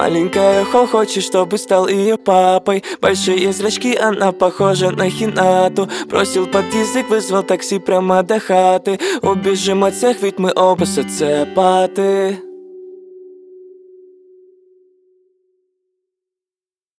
Маленькая хочет, чтобы стал ее папой. Большие зрачки, она похожа на Хинату. Бросил под язык, вызвал такси прямо до хаты. Убежим от всех, ведь мы оба социопаты.